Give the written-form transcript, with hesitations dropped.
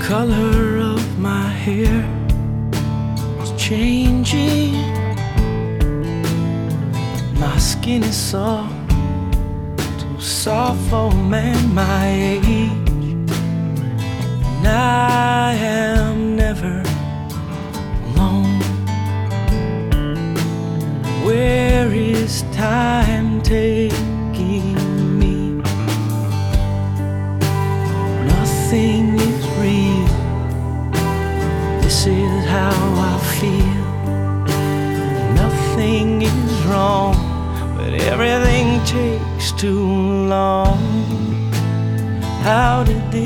color of my hair was changing. My skin is soft, too soft for a man my age. And I am never alone. Where is time taking me? Nothing is real. This is how I feel. Nothing is wrong, but everything takes too long. How did this